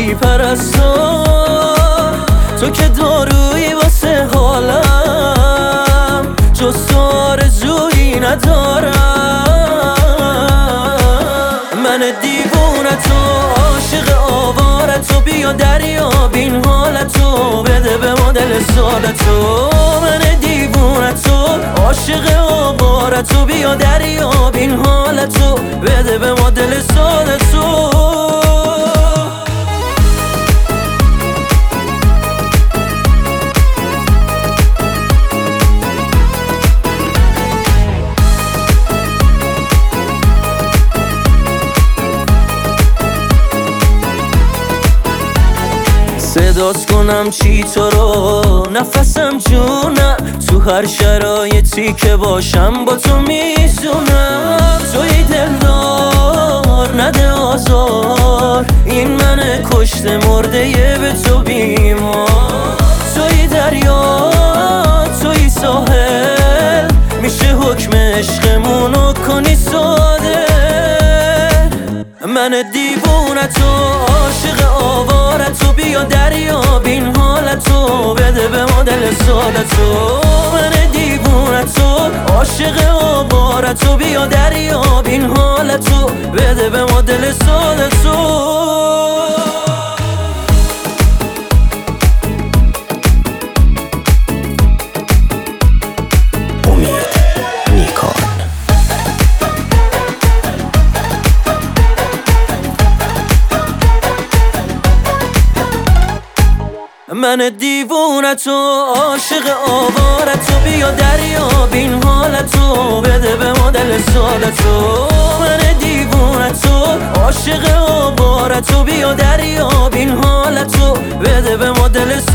عشقی پرستار، تو که دارویی واسه حالم، جز تو آرزویی ندارم. من دیوونتو عاشق آوارتو، بیا دریاب این حالتو، بده به ما دل سادتو. من دیوونتو عاشق آوارتو، بیا دریاب این حالتو، بده به ما دل سادتو. صدات کنم چی تو رو، نفسم جونم، تو هر شرایطی که باشم با تو میزونم. توی دلدار نده آزار، این من کشته مرده به تو بیمار. توی دریا توی ساحل، میشه حکم عشقمونو کنی ساده. من دیوونتو عاشق آوارتو، بیا دریاب این حالتو، بده به ما دل سادتو. من دیوونتو عاشق آوارتو، بیا دریاب این حالتو، بده به ما دل سادتو. من دیوونتو عاشق آوارتو، بیا دریاب این حالتو، بده به ما دل سادتو. من دیوونتو عاشق آوارتو، بیا دریاب این حالتو، بده به ما دل